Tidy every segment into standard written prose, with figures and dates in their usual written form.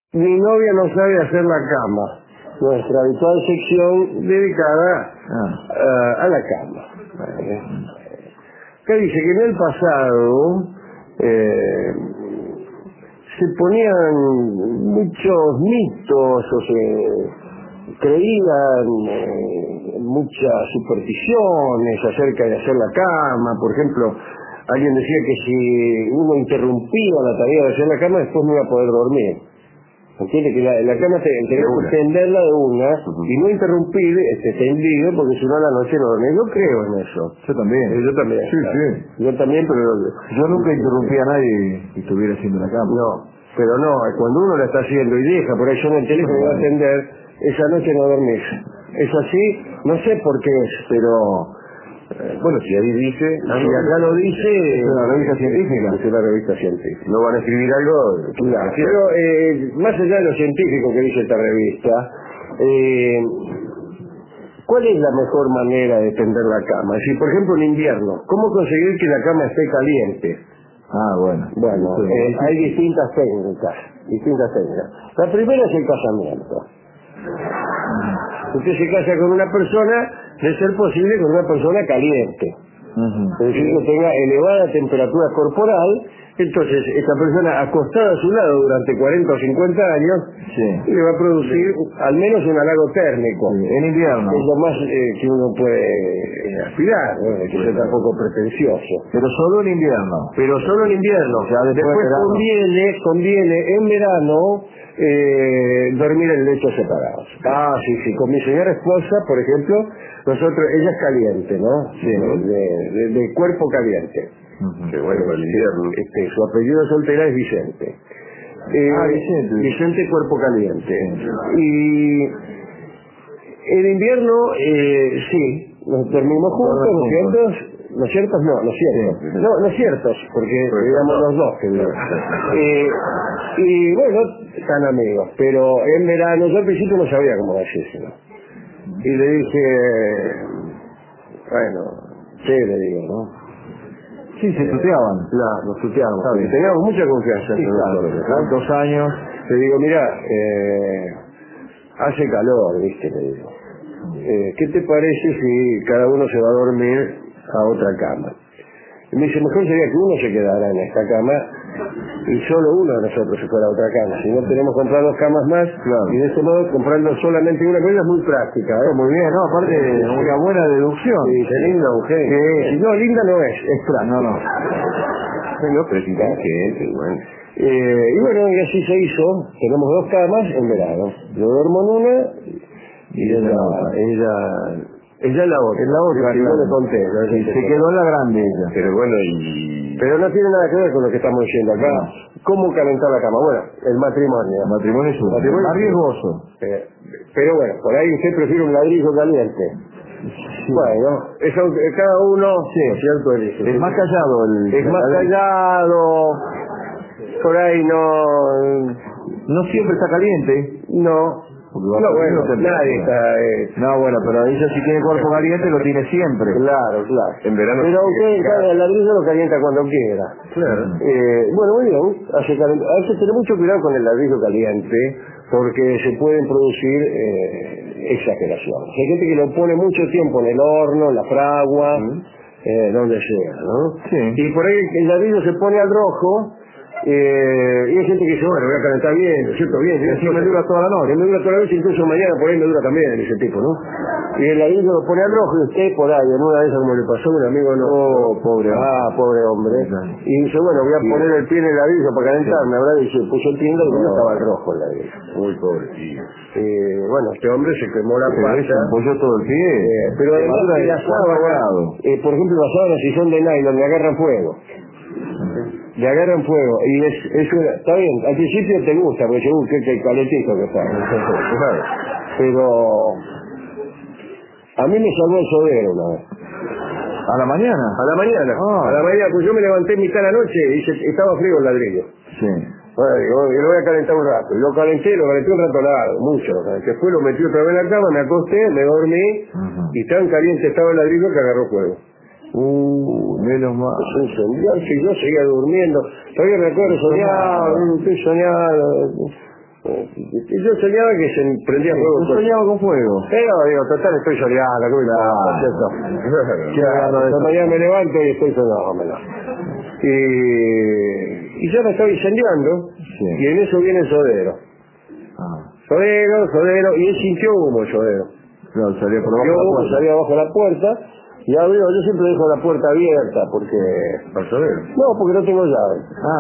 Mi novia no sabe hacer la cama. Nuestra habitual sección dedicada a la cama. Acá dice que en el pasado se ponían muchos mitos o se creían muchas supersticiones acerca de hacer la cama. Por ejemplo, alguien decía que si uno interrumpía la tarea de hacer la cama, después no iba a poder dormir. ¿Entiendes? Que la cama tenés que tenderla de una y no interrumpir este tendido, porque si no a la noche no dormís. Yo creo en eso. Yo también. Yo también. Sí, claro. sí. Yo también, pero... Yo nunca interrumpí a nadie que estuviera haciendo la cama. No, pero no, cuando uno la está haciendo y deja por ahí suena el teléfono y va a atender, esa noche no dormís. Es así, no sé por qué es, pero... bueno, si ahí dice, si acá lo dice, es una revista científica. Es una revista científica. No van a escribir algo, claro. Pero más allá de lo científico que dice esta revista, ¿cuál es la mejor manera de tender la cama? Es decir, por ejemplo, en invierno, ¿cómo conseguir que la cama esté caliente? Bueno. Bueno, hay distintas técnicas. La primera es el casamiento. Usted se casa con una persona, de ser posible con una persona caliente. Es decir, que tenga elevada temperatura corporal. Entonces, esta persona acostada a su lado durante 40 o 50 años, le va a producir al menos un halago térmico. En invierno. Es lo más que uno puede aspirar, ¿no? Que sea tampoco pretencioso. Pero solo en invierno. O sea, después conviene en verano dormir en lechos separados. Sí. Con mi señora esposa, por ejemplo, ella es caliente, ¿no? Sí. De cuerpo caliente. Qué bueno para el invierno. Su apellido soltera es Vicente. Vicente. Vicente Cuerpo Caliente. Y en invierno, sí, nos dormimos juntos, ¿no es cierto? ¿No es cierto? No es cierto, porque digamos los dos que viven. Y bueno, están amigos, pero en verano, yo al principio no sabía cómo decírselo. Y le dije, bueno, le digo, ¿no? Sí, se tuteaban. Claro, nos tuteábamos. Teníamos mucha confianza entre nosotros. ¿Cuántos años? Le digo, mira, hace calor, ¿viste? Le digo. ¿Qué te parece si cada uno se va a dormir a otra cama? Y me dice, mejor sería que uno se quedara en esta cama y solo uno de nosotros se fuera a otra cama. Si no, tenemos que comprar 2 camas más, y de ese modo, comprando solamente una, pero es muy práctica. Muy bien, ¿no? Aparte, una buena deducción. Sí, qué linda mujer. Si no, linda no es práctica. No. Bueno, pero sí, bueno. Y bueno, y así se hizo. Tenemos 2 camas en verano. Yo duermo en una y ella en la otra. En la otra, yo le conté. Y se quedó en la grande ella. Pero no tiene nada que ver con lo que estamos diciendo acá. ¿Cómo calentar la cama? Bueno, el matrimonio. El matrimonio es más riesgoso. Pero bueno, por ahí usted prefiere un ladrillo caliente. Sí. Bueno, eso cada uno, ¿cierto? Es más callado. Es más callado. Por ahí no siempre está caliente. No. Nadie está... No, bueno, pero ella si tiene cuerpo caliente lo tiene siempre. Claro. En verano. Pero usted el ladrillo lo calienta cuando quiera. Claro. Bueno, muy bien. Hay que tener mucho cuidado con el ladrillo caliente, porque se pueden producir exageraciones. Hay gente que lo pone mucho tiempo en el horno, en la fragua, donde sea, ¿no? Sí. Y por ahí el ladrillo se pone al rojo. Y hay gente que dice, bueno, voy a calentar bien, ¿no es cierto? Bien, así me dura toda la noche. Me dura toda la noche, incluso mañana por ahí me dura también, ese tipo, ¿no? Y el ladrillo lo pone al rojo y usted por ahí, en una de esas como le pasó a un amigo, no. Pobre hombre. Y dice, bueno, voy a poner el pie en el ladrillo para calentarme, ¿verdad? Y se puso el pie y no estaba al rojo el ladrillo. Muy pobre, tío. Bueno, este hombre se quemó la pata. Se apoyó todo el pie. Pero además de las sábanas, por ejemplo, las sábanas si son de nylon, le agarran fuego. Le agarran fuego y está bien, al principio te gusta porque según que calentito que está, pero a mí me salvó el sodero una vez. ¿A la mañana? A la mañana, pues yo me levanté en mitad de la noche y estaba frío el ladrillo. Sí. Bueno, digo, lo voy a calentar un rato. Y lo calenté un rato largo, mucho lo calenté. Después lo metí otra vez en la cama, me acosté, me dormí y tan caliente estaba el ladrillo que agarró fuego. Menos mal. Se encendió, y yo seguía durmiendo. Todavía recuerdo, soñado. Yo soñaba que se prendía fuego. Yo soñaba con fuego. Pero digo, total, estoy soñando, ¿cómo ¿cierto? Mañana me levanto y estoy soñando. Y ya me estaba incendiando, y en eso viene el sodero. Sodero, y él sintió humo el sodero. Claro, salía por abajo. Salía abajo de la puerta, y abrió, yo siempre dejo la puerta abierta, porque... ¿Para el sodero? No, porque no tengo llave.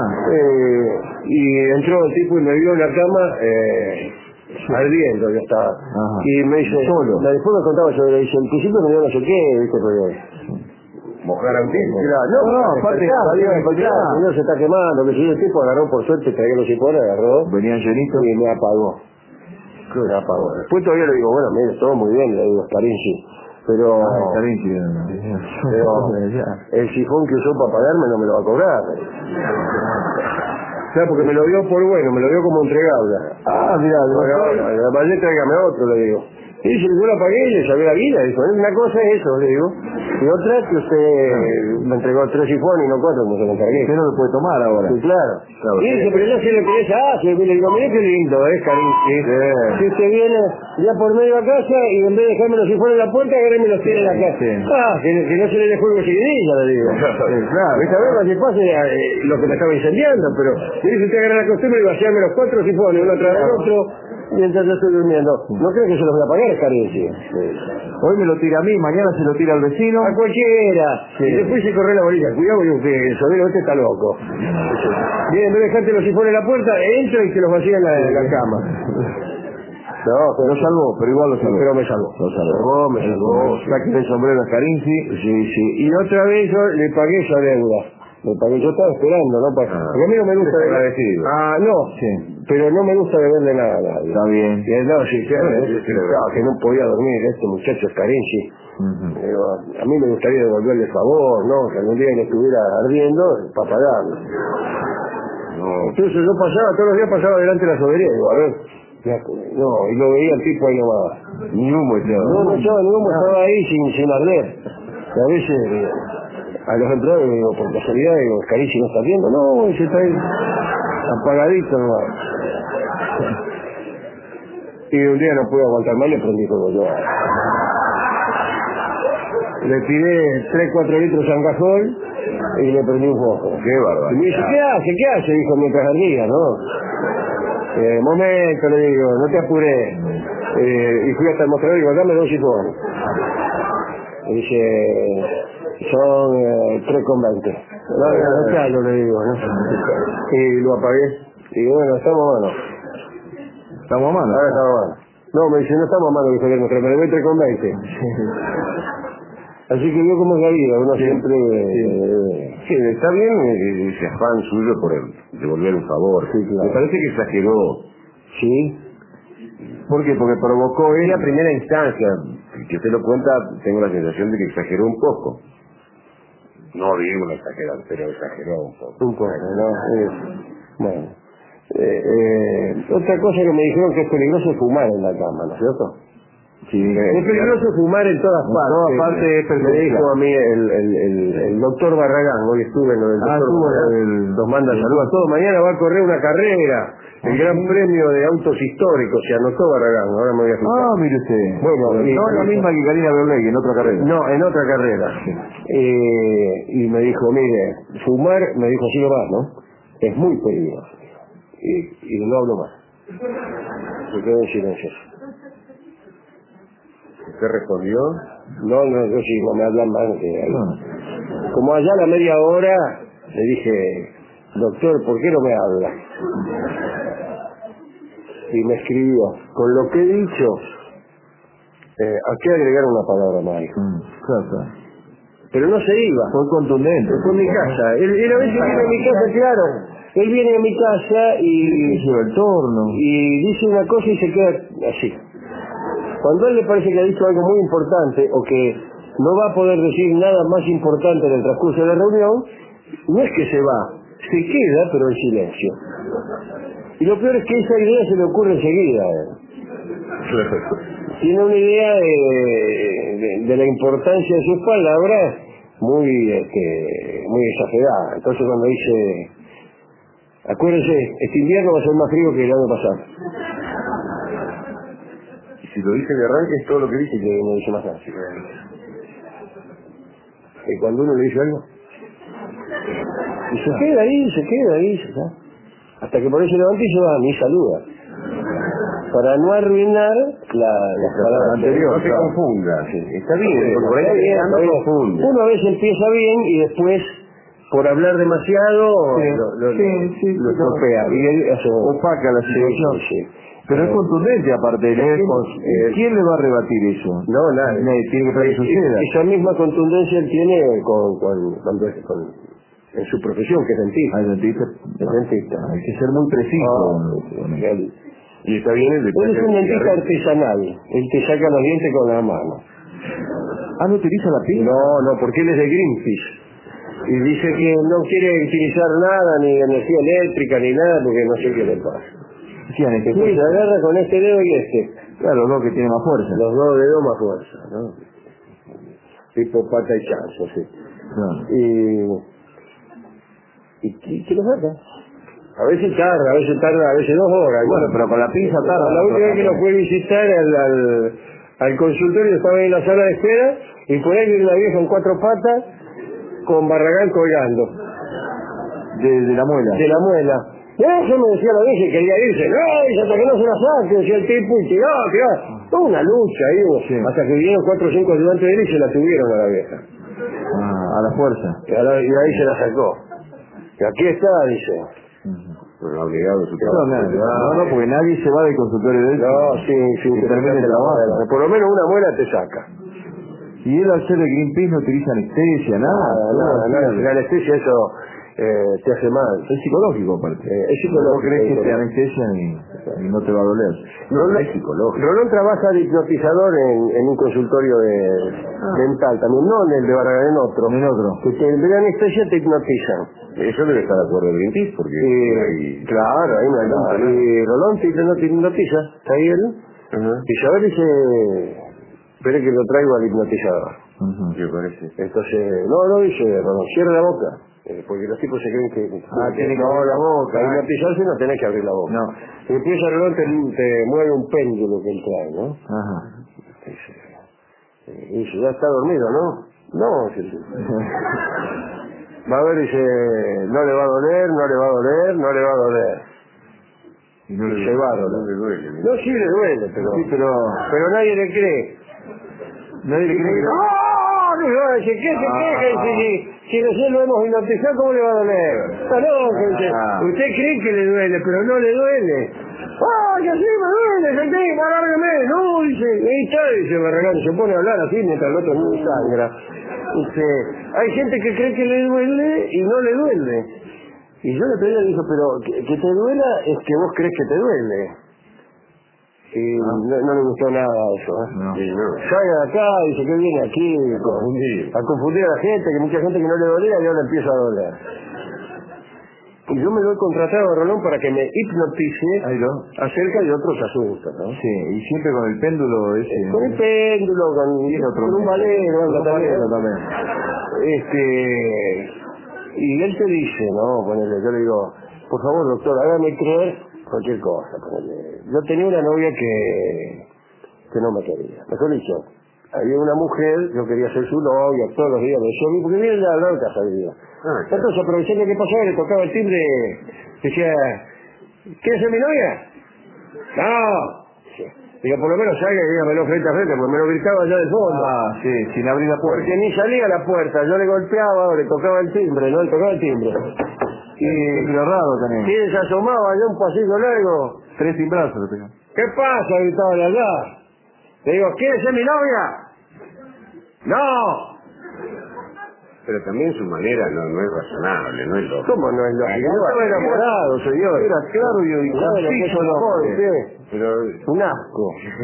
Y entró el tipo y me vio en la cama, ardiendo, ya estaba. Y me dice, después me contaba yo, le dice, en principio me dio no sé qué, viste, porque... mojar a un tipo. No, aparte, no se está quemando, que si el tipo agarró por suerte, traía los sifones, agarró. Venían llenitos. Y me apagó. Me apagó. Después todavía le digo, bueno, mire, todo muy bien, le digo, Carinci. Pero el sifón que usó para pagarme no me lo va a cobrar. O sea, porque me lo dio por bueno, me lo dio como entregable. Mira, vaya, tráigame otro, le digo. Y dice, yo la pagué y le salvé la vida. Dijo, una cosa es eso, le digo. Y otra es que usted me entregó 3 sifones y no 4, como se lo encargué. Usted no lo puede tomar ahora. Sí, claro. Y dice, pero yo sé lo que es hace. Le digo, mire qué lindo, Carinci. Si usted viene ya por medio a casa y en vez de dejarme los sifones en la puerta, agarreme los tiene en la casa. Que no se le dejó el seguidilla, le digo. Claro, esta vez que pase lo que me estaba incendiando, pero me dice, usted agarra la costumbre y vaciarme los 4 sifones, uno tras el otro, mientras yo estoy durmiendo. No creo que se los voy a pagar, Carinci. Hoy me lo tira a mí, mañana se lo tira al vecino. A cualquiera. Y después se corre la bolilla. Cuidado, que el sodero este está loco. Bien, en vez de dejarte los sifones en la puerta, entra y te los vacía en la cama. No, pero lo salvó, pero igual lo salvó. Pero me salvó. Me salvó. Saque el sombrero a Carinci. Sí. Y otra vez yo le pagué esa deuda. Yo estaba esperando, ¿no? Porque a mí no me gusta no. Sí. Pero no me gusta deberle nada a nadie. Está bien. No, sí, que no podía dormir este muchacho Carinci. Pero a mí me gustaría devolverle el favor, ¿no? Que algún día le estuviera ardiendo para pagarlo. Entonces yo todos los días pasaba delante de la sobería y digo, a ver, y lo veía el tipo ahí nomás. Ni humo echaba. No echaba ni humo, estaba ahí sin arder. Y a veces a los empleados le digo, por casualidad, digo, Carinci no está viendo. No, se está ahí apagadito nomás. Y un día no pude aguantar más, le prendí fuego yo. Le tiré 3-4 litros de angajol y le prendí un foco. Qué bárbaro. Y me dice, ¿qué hace? Dijo, mientras ardía, ¿no? Momento, le digo, no te apuré. Y fui hasta el mostrador y digo, dame 2 sifones. Y dice, son 3,20. No, le digo, ¿no? Y lo apagué. Y digo, bueno, estamos a mano. ¿Estamos a mano? Ahora estamos a mano. No, me dice, no estamos a mano, dijo el mostrador, me debe 3,20. Así que vio cómo es la vida, uno siempre... Sí, está bien ese afán suyo por devolver un favor. Sí, claro. Me parece que exageró. ¿Sí? ¿Por qué? Porque provocó en la primera instancia. Que usted lo cuenta, tengo la sensación de que exageró un poco. No digo una exagerar, pero exageró un poco. Un poco, ¿no? Bueno. Otra cosa que me dijeron que es peligroso es fumar en la cama, ¿no es cierto? Sí, es peligroso fumar en todas partes. En todas partes me dijo a mí el doctor Barragán, hoy estuve en lo del doctor Barragán, nos manda saludos a todos. Mañana va a correr una carrera, el Gran Premio de Autos Históricos, se anotó Barragán, ahora me voy a fijar. Mire usted. Bueno, no es la misma que Karina Berlegui, en otra carrera. No, en otra carrera. Y me dijo, mire, fumar, me dijo así nomás, ¿no? Es muy peligroso. Y no hablo más. Se quedó en silencio. ¿Usted respondió? No, yo sí, no me hablan más que ahí. Como allá a la media hora, le dije, doctor, ¿por qué no me habla? Y me escribió, con lo que he dicho, ¿a qué agregar una palabra más? Claro. Pero no se iba. Fue contundente. Fue en mi casa. Él a veces viene a mi casa, claro. Él viene a mi casa y dice una cosa y se queda así. Cuando a él le parece que ha dicho algo muy importante o que no va a poder decir nada más importante en el transcurso de la reunión, no es que se va, se queda pero en silencio. Y lo peor es que esa idea se le ocurre enseguida. Tiene una idea de la importancia de sus palabras muy exagerada. Entonces cuando dice, acuérdense, este invierno va a ser más frío que el año pasado. Si lo dice de arranque es todo lo que dice. Y que no dice más nada. Y cuando uno le dice algo, y se queda ahí, hasta que por eso levanta y se va, ni saluda. Para no arruinar la palabra anterior. No se confunda. Sí. Está bien, porque por ahí no confunde. Uno a veces empieza bien y después, por hablar demasiado, lo estropea. Y él opaca la situación. Sí. Pero es contundente aparte. ¿Quién le va a rebatir eso? No, nadie. Tiene que suceda. Esa misma contundencia él tiene en su profesión, que es dentista. Dentista. Hay que ser muy preciso. Y está bien el detalle. Él es un dentista artesanal, el que saca los dientes con la mano. ¿No utiliza la pinza? No, porque él es de Greenpeace. Y dice que no quiere utilizar nada, ni energía eléctrica, ni nada, porque no sé qué le pasa. Sí, entonces se agarra con este dedo y este. Claro, los dos que tienen más fuerza. Los dos dedos más fuerza, ¿no? Tipo pata y chanzo, sí. Claro. ¿Y qué lo saca? A veces tarda, a veces 2 horas. Bueno, pero con la pinza tarda. La última vez que lo fue a visitar al consultorio, estaba en la sala de espera, y por ahí viene una vieja en 4 patas, con Barragán colgando. De la muela. De la muela. Eso me decía la vieja, quería irse. No, dice, hasta que no se la saque, decía el tipo, y tirá. Toda una lucha ahí, sí. Hasta que vinieron 4 o 5 ayudantes de él y se la tuvieron a la vieja. A la fuerza. Y ahí se la sacó. Y aquí está, dice. Pero obligado su trabajo. No, porque nadie se va del consultorio de él. No, sí, que termine el trabajo. Por lo menos una muela te saca. ¿Y él al ser de Greenpeace no utiliza anestesia, nada? La anestesia eso te hace mal. Es psicológico aparte. Es psicológico. No crees que te anestesia y no te va a doler. No, es psicológico. Rolón trabaja de hipnotizador en un consultorio dental también, no en el de Barragán, en otro. Que en vez de anestesia te hipnotizan. Eso debe estar de acuerdo de Greenpeace, porque claro, ahí no hay nada. Y Rolón te hipnotiza, está ahí él. Y Isabel dice, espere que lo traigo al hipnotizador. ¿Qué parece? Entonces, no dice Rolón, cierra la boca. Porque los tipos se creen que tiene que abrir la boca. Para hipnotizarse no tenés que abrir la boca. No. Y empieza Rolón, te mueve un péndulo que él trae, ¿no? Y dice, ya está dormido, ¿no? No, sí. Va a ver, dice, no le va a doler. Y no le va a doler. No le duele. No, sí le duele, pero nadie le cree. Nadie le cree que... No, dice, ¿qué se queja? Si nosotros lo hemos hipnotizado, ¿cómo le va a doler? Dice, usted cree que le duele, pero no le duele. Que sí me duele, sentí, alárgame. No, dice, ahí está, dice Barragán, se pone a hablar así mientras el otro no sangra. Dice, hay gente que cree que le duele y no le duele. Y yo le pedí, le dijo, pero que te duela es que vos crees que te duele. Y no le gustó nada eso. Salga de acá, dice que viene aquí a confundir a la gente, que mucha gente que no le dolía y ahora empieza a doler. Y yo me doy contratado a Rolón para que me hipnotice acerca de otros asuntos, ¿no? Sí, y siempre con el péndulo ese. Con el péndulo, con un valero también. Y él te dice, ¿no? Ponele, yo le digo, por favor, doctor, hágame creer cualquier cosa. Ponele. Yo tenía una novia que no me quería. Mejor dicho, había una mujer, yo quería ser su novia, todos los días me decía a mí, porque viene de la bronca salía. Entonces, aprovechando que pasaba, le tocaba el timbre, decía, ¿quieres ser mi novia? No. Digo, por lo menos salga y dígamelo frente a frente, porque me lo gritaba allá del fondo. Sí, sin abrir la puerta. Porque ni salía a la puerta, yo le golpeaba, le tocaba el timbre, ¿no? Le tocaba el timbre. Y lo raro también. Y se asomaba allá un pasillo largo. 3 timbrazos lo tengo. ¿Qué pasa? Gritaba de allá. Le digo, ¿quieres ser mi novia? ¡No! Pero también su manera no es razonable, no es lógico. ¿Cómo no es lógico? Yo estaba enamorado, señor. Era claro y pero un asco.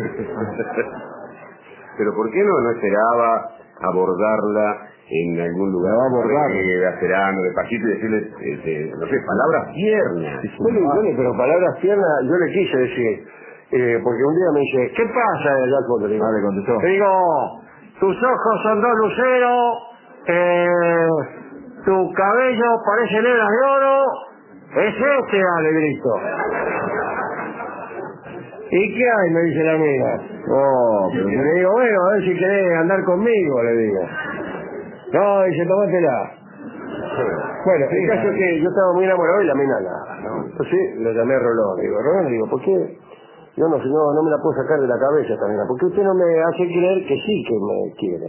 Pero ¿por qué no esperaba abordarla en algún lugar? No abordar. De acerano, de pasito y decirle, no sé, palabras tiernas. Pero palabras tiernas yo le quise decir. Porque un día me dice, ¿qué pasa? Le contestó. Le digo, tus ojos son 2 luceros, tu cabello parece hebras de oro, es le grito. ¿Y qué hay? Me dice la amiga. Oh, Y le digo, bueno, a ver si querés andar conmigo, le digo. No, dice, tomátela. Bueno, el caso es que yo estaba muy enamorado y la mina nada, ¿no? Entonces le llamé a Rolón, le digo, ¿por qué? Yo no me la puedo sacar de la cabeza esta mina, ¿por qué usted no me hace creer que sí que me quiere?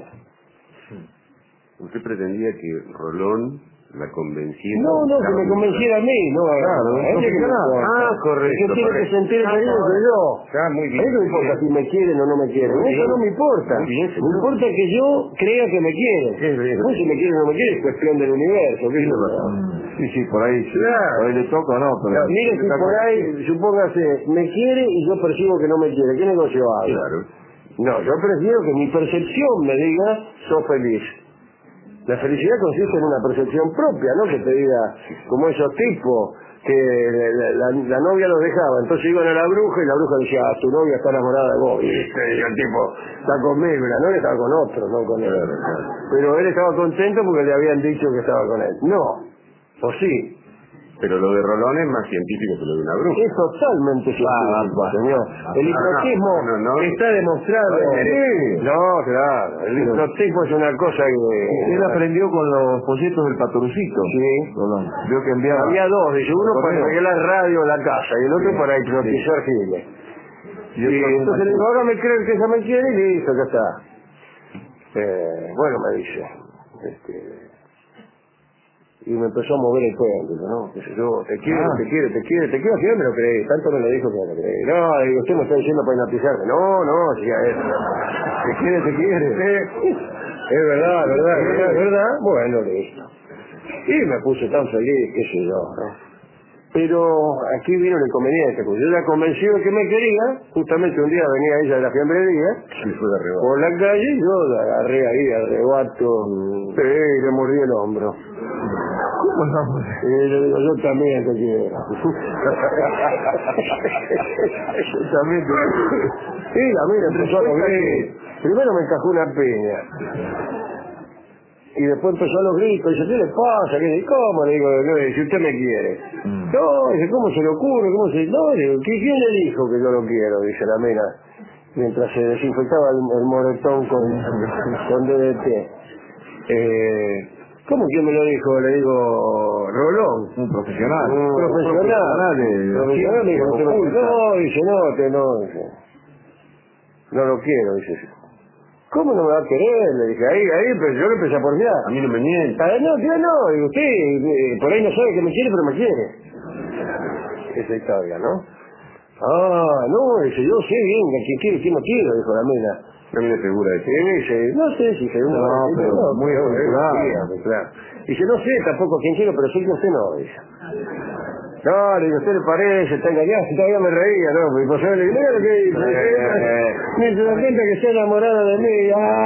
Usted pretendía que Rolón la convenciera. No, que me convenciera a mí, no a ella que me correcto. que tiene que sentir el peligro que yo. Muy bien. A mí no me importa si me quieren o no me quieren, eso no me importa. Me importa que yo crea que me quieren. No, si me quieren o no me quieren es cuestión del universo. Sí, por ahí. Por ahí le toca o no. Pero mire, si por ahí, supóngase, me quiere y yo percibo que no me quiere, ¿qué negocio hago? Claro. No, yo prefiero que mi percepción me diga, sos feliz. La felicidad consiste en una percepción propia, ¿no? Que te diga, como esos tipos, que la novia los dejaba, entonces iban a la bruja y la bruja decía, tu novia está enamorada de vos. Y el tipo está conmigo, y la novia estaba con otro, no con él. Pero él estaba contento porque le habían dicho que estaba con él. No, o sí. Pero lo de Rolón es más científico que lo de una bruja. Es totalmente científico, señor. El hipnotismo está demostrado. No, claro. El hipnotismo es una cosa que... Él aprendió con los folletos del Patorcito. Sí. Rolón. Vio que enviaba... Había dos, dice, uno para arreglar radio en la casa y el otro para hipnotizar giles. Y entonces le digo, ahora me creen que ella me quiere y listo, ya está. Bueno, me dice, y me empezó a mover el péndulo, ¿no? Dice, yo te quiero, al final me lo creí, tanto me lo dijo que me lo creí. No, digo, usted me está diciendo para hipnotizarme. No, siga eso. Te quiere. Es verdad. Bueno, listo. Y me puse tan feliz, qué sé yo, ¿no? Pero aquí vino el inconveniente, porque yo ya convencí de que me quería, justamente un día venía ella de la fiambrería, por la calle, y yo la agarré ahí, al rebato, y le mordí el hombro. ¿Cómo no? Y le digo, yo también te quiero. Yo también te quiero. Y la mira empezó a reír. Primero me encajó una piña. Y después empezó a los gritos, dice, ¿qué le pasa? ¿Cómo? Le digo, si usted me quiere. No, dice, ¿cómo se le ocurre? No, le digo, ¿quién le dijo que yo lo quiero? Dice la mina, mientras se desinfectaba el moretón con DDT. ¿Cómo quién me lo dijo? Le digo, Rolón. Un profesional. Profesional, me dijo, dice, no lo quiero, dice. ¿Cómo no me va a querer? Le dije, ahí, pero yo le empecé a porfiar. A mí no me miente. No, digo, usted por ahí no sabe que me quiere, pero me quiere. Esa historia, ¿no? No, dice, yo sé bien, ¿quién quiere, quién no quiere? Dijo la mina. La mina segura de que dice, no sé si seguro. No, muy claro. Dice, no sé tampoco quién quiero, pero sí que usted no, dice. No, le digo, ¿usted le parece? Está engañado, todavía me reía, ¿no? Porque pasó le digo, mira lo que dice. Me se da cuenta que está enamorada de mí.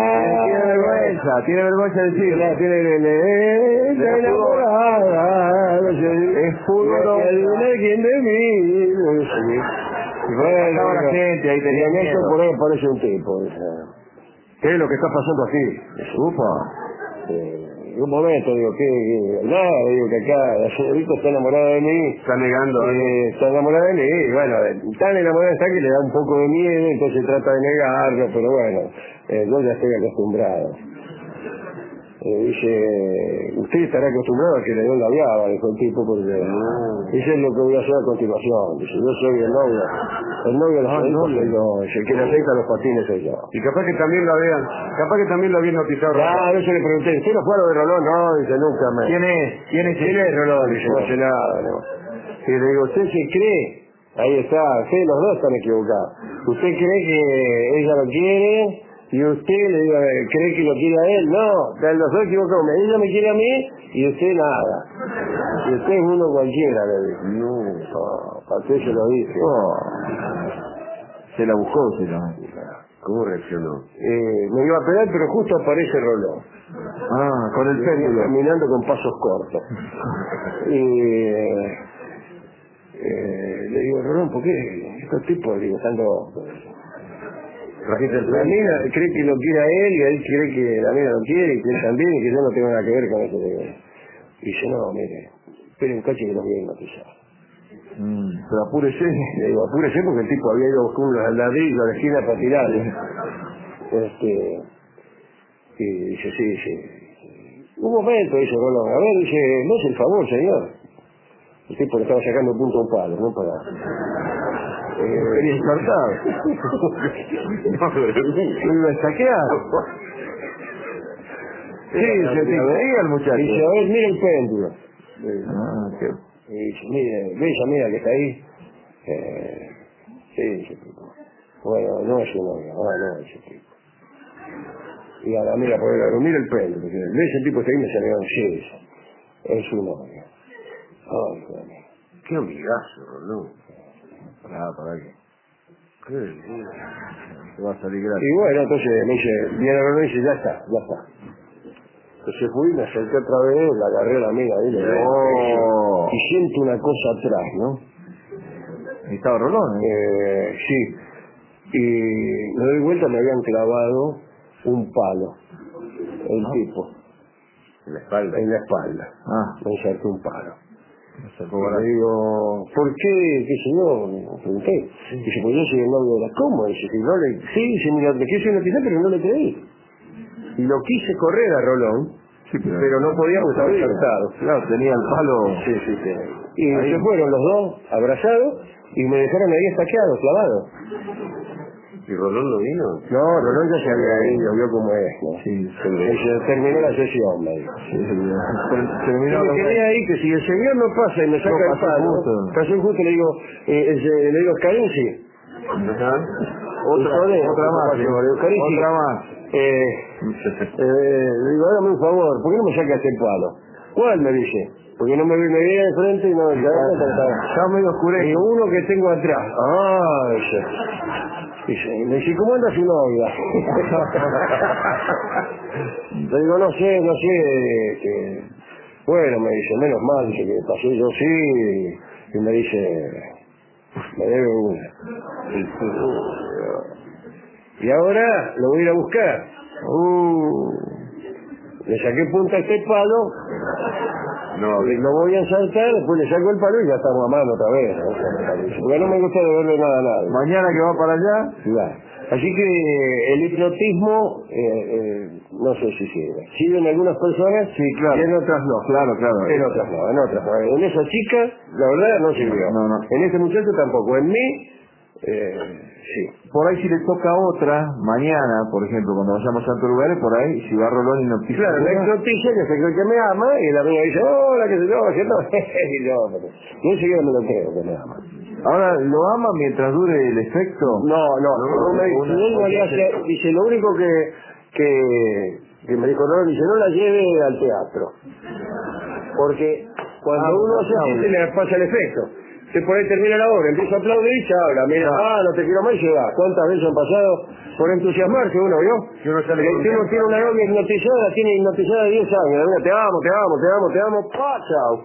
Tiene vergüenza de decirlo. Está enamorada. Es puro. ¿Adivina quién de mí? Bueno, la gente, ahí tenía miedo. Por ahí parece un tipo. ¿Qué es lo que está pasando aquí? Upa. Un momento, digo, digo que acá la señorita está enamorada de mí. Está negando. Está enamorada de mí, bueno, tan enamorada está que le da un poco de miedo, entonces trata de negarlo, pero bueno, yo ya estoy acostumbrado. Dice, usted estará acostumbrado a que le dé un labiaba, dijo el tipo, porque dice, es lo que voy a hacer a continuación. Dice, yo soy el novio de los novios soy yo, el que le aceita los patines soy yo. Y capaz que también lo habían notizado. Claro, eso le pregunté, ¿usted no fue a lo de Rolón? No, dice, nunca me. ¿Quién es Rolón? Dice, no sé nada, no. Y le digo, ¿usted se cree? Ahí está, ustedes los dos están equivocados. ¿Usted cree que ella lo quiere? Y usted le digo, ¿cree que lo quiere a él? No, los dos equivocados. Ella me quiere a mí y usted nada. Y usted es uno cualquiera, le digo. ¿Para qué se lo dice? Se la buscó, ¿Cómo reaccionó? Me iba a pegar, pero justo aparece Rolón. Con el péndulo. Caminando con pasos cortos. Y le digo, Rolón, ¿por qué estos tipos, digo, estando... La mina cree que lo quiere a él y él cree que la mina lo quiere y que él también y que yo no tengo nada que ver con eso. Y dice, no, mire, espere un cacho que los voy a hipnotizar. Pero apúrese. Le digo, apúrese porque el tipo había ido a buscar unos ladrillos a la esquina para tirarle. Y dice, sí. Un momento, dice Rolón. A ver, dice, no es el favor, señor. El tipo le estaba sacando punto a un palo, ¿no? Para... quería ensartar. Lo iba a saquear. Sí, se distraía el muchacho. Dice, a ver, mira el péndulo. Qué... Y dice, mira que está ahí. Sí, dice el tipo. Bueno, no es su novia, no, dice el tipo. Y ahora mira, mira el péndulo. ¿Ves el tipo está ahí? Me salió, sí, es su novia. Ay, joder. Qué amigazo, ¿no? ¿Para qué? Qué bien. Te va a salir gratis. Y bueno, entonces me dice, viene Rolón y dice, ya está. Entonces fui, me acerqué otra vez, la agarré a la amiga ahí, le digo, y siento una cosa atrás, ¿no? ¿Y estaba Rolón? Sí. Y me doy vuelta, me habían clavado un palo, el tipo. En la espalda. En la espalda. Me insertó un palo. Y le digo, ¿por qué? ¿Qué sé yo? Me pregunté. Dice, pues yo soy el novio de la coma. Dice, sí, dice, mira, te quise hipnotizar, pero no le creí. Y lo quise correr a Rolón, pero no podía porque estaba insertado. Claro, tenía el palo. Sí. Y ahí se fueron los dos abrazados y me dejaron ahí estaqueado, clavado. ¿Y Rolón no vino? No, Rolón ya se había ido, vio cómo es, ¿no? Sí, se terminó la sesión, me dijo. Terminó. Yo me quedé ahí que si el señor no pasa y me saca el palo, pasó justo, le digo, Carinci. Otra más. Le digo, hágame un favor, ¿por qué no me saca este palo? ¿Cuál? Me dice. Porque no me veía de frente y no... Ya medio oscurece. Digo, uno que tengo atrás. Dice, me dice, ¿cómo anda su novia? Le digo, no sé. Bueno, me dice, menos mal, dice que pasé yo sí. Y me dice, me debe una. Y ahora lo voy a ir a buscar. Le saqué punta a este palo. Lo voy a saltar, después le saco el palo y ya estamos a mano otra vez, ¿no? Porque no me gusta deberle nada a nadie. Mañana que va para allá. Claro. Así que el hipnotismo, no sé si sirve. Sirve en algunas personas, sí, claro. Y en otras no. Claro. En otras no. En esa chica, la verdad, no sirvió. No. En este muchacho tampoco. En mí, sí. Por ahí si le toca otra, mañana, por ejemplo, cuando vayamos a otros lugares, por ahí, si va Rolón y hipnotiza. Claro, la hipnotiza que se cree que me ama, y la amiga dice, hola, que se yo, y yo, pero enseguida me lo creo que me ama. Ahora, ¿lo ama mientras dure el efecto? No me dice, lo único que me dijo Rolón, dice, no la lleve al teatro. Porque cuando uno hace así, se le pasa el efecto. Se por ahí termina la obra, empieza a aplaudir y se habla. Mira, no te quiero más y se va. ¿Cuántas veces han pasado por entusiasmarse uno, vio? Uno tiene una novia hipnotizada, tiene hipnotizada 10 años. La novia, te amo, chao.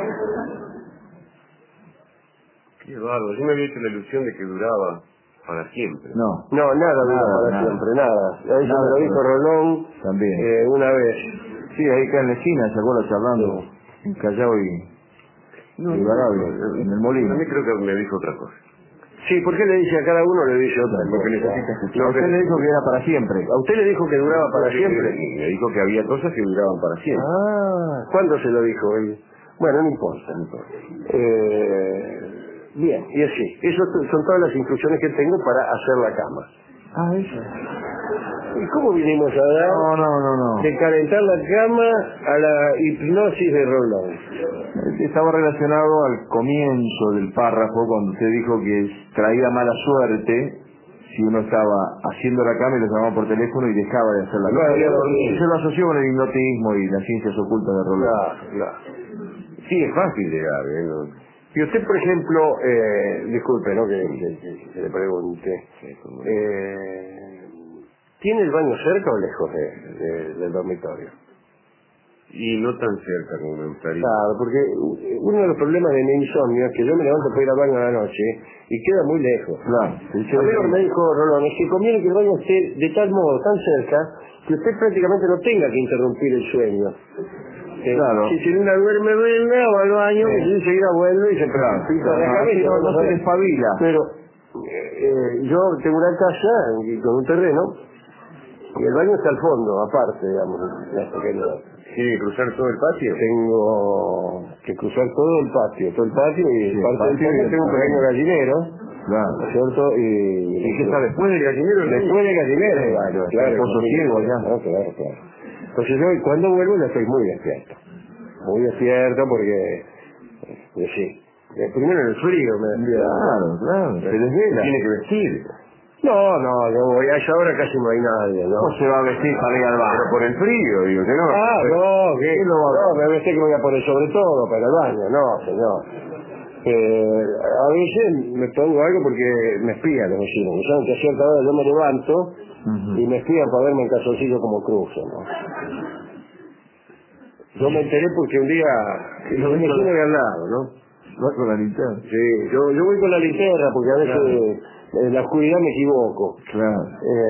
Qué bárbaro, yo me había hecho la ilusión de que duraba para siempre. No, nada dura para siempre, nada. Eso me lo dijo Rolón también. Una vez. Sí, ahí acá en la esquina, se acuerda charlando, en Callao y Barabia, en el molino. A mí creo que me dijo otra cosa. Sí, ¿por qué le dice a cada uno le dice otra cosa? Porque necesita escuchar. A usted le dijo que era para siempre. ¿A usted le dijo que duraba para siempre? Me dijo que había cosas que duraban para siempre. ¿Cuándo se lo dijo él? Bueno, no importa. Bien, y así. Esas son todas las instrucciones que tengo para hacer la cama. Eso. ¿Y cómo vinimos a dar? No. De calentar la cama a la hipnosis de Rolón. Estaba relacionado al comienzo del párrafo, cuando usted dijo que traía mala suerte si uno estaba haciendo la cama y lo llamaba por teléfono y dejaba de hacer la cama. Se lo asoció con el hipnotismo y las ciencias ocultas de Rolón. Claro. Sí, es fácil llegar, Y usted, por ejemplo, disculpe, ¿no? Que le pregunte. ¿Tiene el baño cerca o lejos del dormitorio? Y no tan cerca como me gustaría. Claro, porque uno de los problemas de mi insomnio es que yo me levanto para ir al baño a la noche y queda muy lejos. Claro. A mí lo que me dijo Rolón es que conviene que el baño esté de tal modo, tan cerca, que usted prácticamente no tenga que interrumpir el sueño. Claro. Si una duerme, va al baño, y enseguida vuelve y se precipita de la cabeza. No se despabila. Pero yo tengo una casa con un terreno, y el baño está al fondo, aparte, digamos, ¿Tiene que cruzar todo el patio? Tengo que cruzar todo el patio, y parte del patio tengo un pequeño gallinero. Claro. ¿No es cierto? ¿Y qué está después del gallinero? Después del gallinero, claro. Pozo ciego ya. Claro. Entonces yo cuando vuelvo ya estoy muy despierto. Muy despierto porque, pues sí, primero en el frío me despierto. Claro. Se desvela. Tiene que vestir. No, yo voy, a esa hora casi no hay nadie, ¿no? ¿Cómo se va a vestir para ir al baño? Pero por el frío, digo que no. No, me parece que voy a poner sobre todo para el baño, no, señor. A veces me pongo algo porque me espían los vecinos. Saben que a cierta hora yo me levanto y me espían para verme en calzoncillo como cruzo, ¿no? Yo me enteré porque un día los vecinos de al lado, ¿no? ¿Vas con la linterna? Sí, yo voy con la linterna porque a veces en la oscuridad me equivoco. Claro.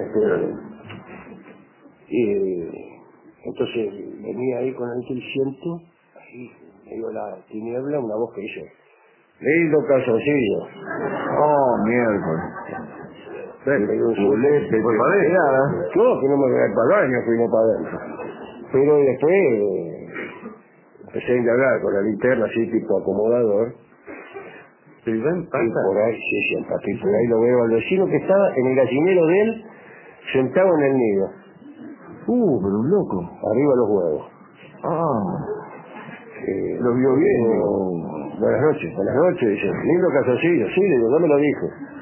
Y entonces venía ahí con el 300, ahí medio la tiniebla, una voz que dice: lindo calzoncillo. Oh, miércoles. Chulete, fue para adentro. No, que no me voy a ir para el baño, fuimos para adentro. Pero después empecé a indagar con la linterna así tipo acomodador. Pero y por ahí, sí, y por ahí lo veo al vecino que estaba en el gallinero de él, sentado en el nido. Pero un loco. Arriba los huevos. Lo vio bien. Buenas noches, dice. Lindo calzoncillo, sí, le digo, no me lo dijo.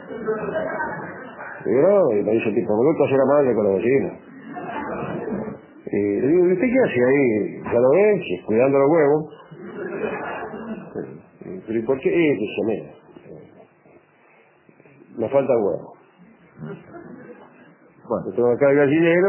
Y me dice, tipo, me gusta ser amable con los vecinos. Y le digo, ¿y usted qué hace ahí? ¿Ya lo ves? Cuidando los huevos. ¿Pero y por qué? Dice, mira, me falta huevo. Bueno, tengo acá el gallinero.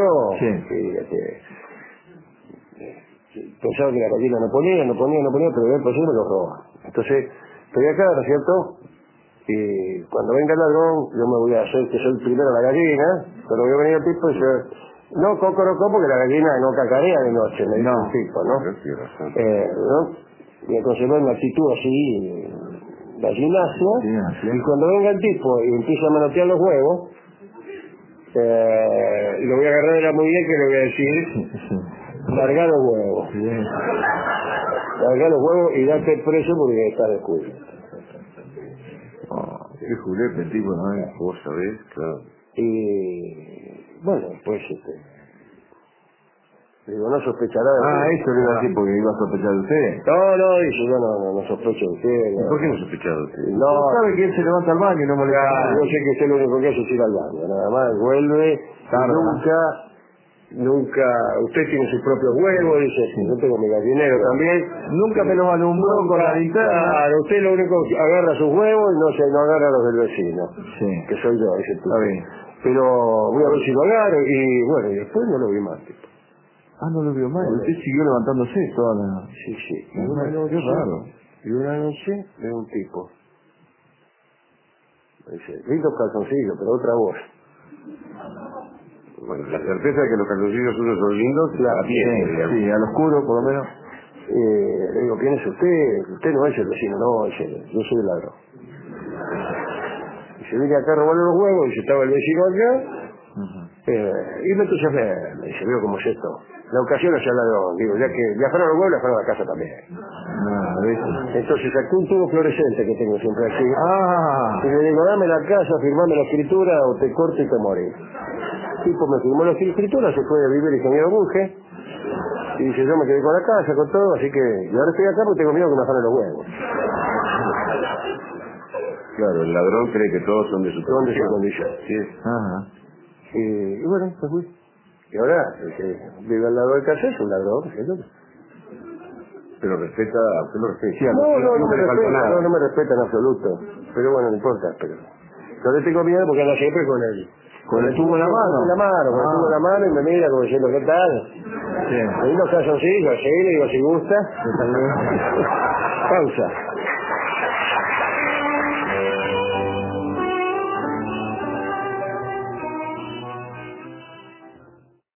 Pensaba que la gallina no ponía, pero después me lo roba. Entonces, estoy acá, ¿no es cierto? Y cuando venga el ladrón, yo me voy a hacer que soy primero la gallina, cuando voy a venir el tipo y dice, no, cocorocó, porque la gallina no cacarea de noche, me dice el tipo, ¿no? ¿No? Y entonces va en una actitud así, gallinacia, y cuando venga el tipo y empieza a manotear los huevos, lo voy a agarrar de la muñeca y le voy a decir, larga los huevos. Larga los huevos y date preso porque está descubierto. Qué julepe el tipo, ¿no? Vos sabés, claro. Y bueno, pues digo, no sospechará de eso le iba a decir porque iba a sospechar de usted. No, dice, yo no sospecho de usted. ¿Y por qué no sospechaba de usted? No, sabe que él se levanta al baño y no molesta. Yo sé que usted lo único que hace es ir al baño, nada más, vuelve, nunca, usted tiene sus propios huevos, dice, yo tengo mi gallinero también. Nunca me los alumbró con la linterna. Claro, usted lo único que agarra sus huevos y no agarra los del vecino, que soy yo, dice tú. Pero voy a ver si lo agarro y bueno, y después no lo vi más, tipo. No lo vio mal. Usted siguió levantándose toda la... Sí. Qué raro. Y una noche veo un tipo. Me dice, lindo calzoncillo, pero otra voz. Bueno, la certeza de que los calzoncillos suyos son lindos, sí, al oscuro por lo menos. Le digo, ¿quién es usted? Usted no es el vecino, no, yo soy el ladrón. Y se viene acá a robarle los huevos, y se estaba el vecino acá. Y me entusiasmé, me dice, veo cómo es esto. La ocasión es el ladrón, digo, ya que viajaron los huevos, viajaron a la casa también. Entonces saqué un tubo fluorescente que tengo siempre aquí. Y le digo, dame la casa, firmame la escritura o te corto y te morís. El tipo me firmó la escritura, se fue a vivir ingeniero Bunge. Y dice, yo me quedé con la casa, con todo, así que... Y ahora estoy acá porque tengo miedo que me afanen los huevos. Claro, el ladrón cree que todos son de su condición. Sí. Y bueno, pues fui. Y ahora, el que vive al lado del casa es un ladrón, ¿sí? Pero respeta, usted lo respeta. No me respeta en absoluto. Pero bueno, no importa, pero... Yo le tengo miedo porque anda siempre con él. ¿Con el tubo en la mano? Con el tubo en la mano y me mira como diciendo, ¿qué tal? Ahí los calzoncillos, sí, le digo, si gusta. Pausa.